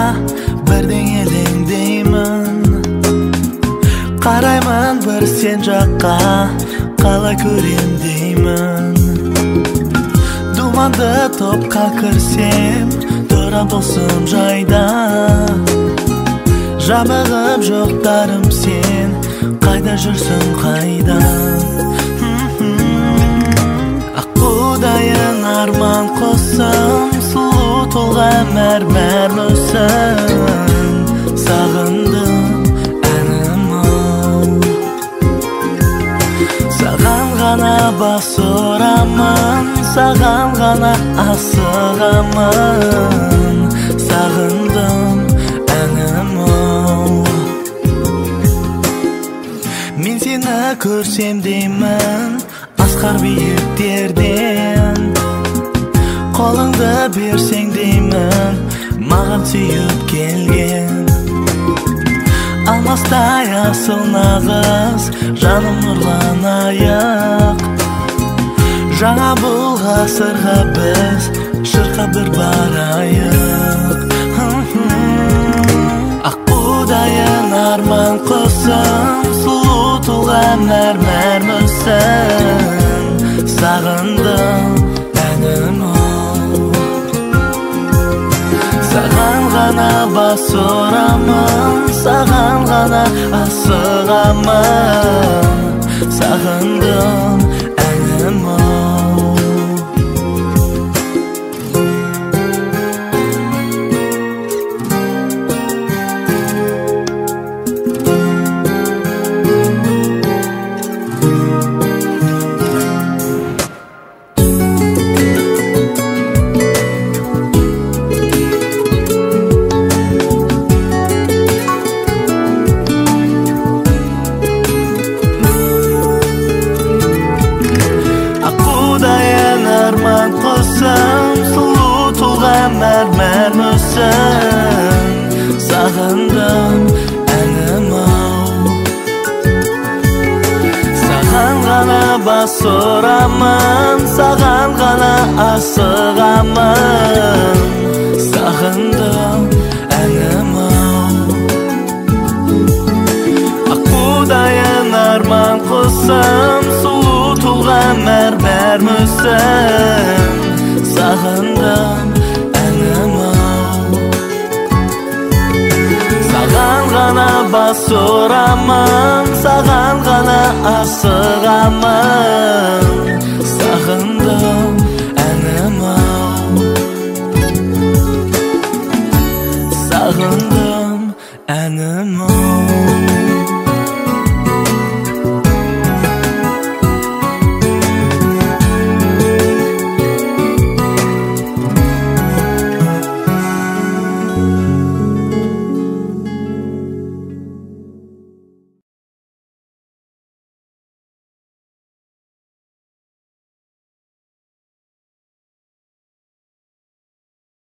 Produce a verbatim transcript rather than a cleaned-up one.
бірдеңе елеңдеймін. Қараймын бір сен жаққа, қалай көрем деймін. Думанды топқа кірсем, тұрам тылсым жайда. Жабығып жоқтарым сен, қайда жүрсің қайда. Аққудайын арман қосым, сұлу толған мәрмәр мүсін. Сағындым әнім ау, саған ғана бас ұрамын, саған ғана асығамын. Сағындым әнім ау, мен сені көрсем деймін, асқар биіктерден. Қолыңды берсең деймін, маған сүйіп келген. Алмастай асыл нағыз, жаным нұрланайық. Жаңа бұл ғасырға біз шырқап бір барайық. Аққудайын арман құсым, сұлу туған мәрмәр мүсін. Сағындым әнім ау, саған ғана бас ұрамын, саған ғана асығамын. Сағындым әнім ау. Сұлу туған мәрмәр мүсін. Сағындым әнім ау, саған ғана бас ұрамын, саған ғана асығамын. Сағындым әнім ау, аққудайын арман құсым, сұлу туған мәрмәр мүсін. Сағындым әнім ау, саған ғана бас ұрамын, саған ғана асығамын. Сағындым әнім ау, сағындым әнім ау.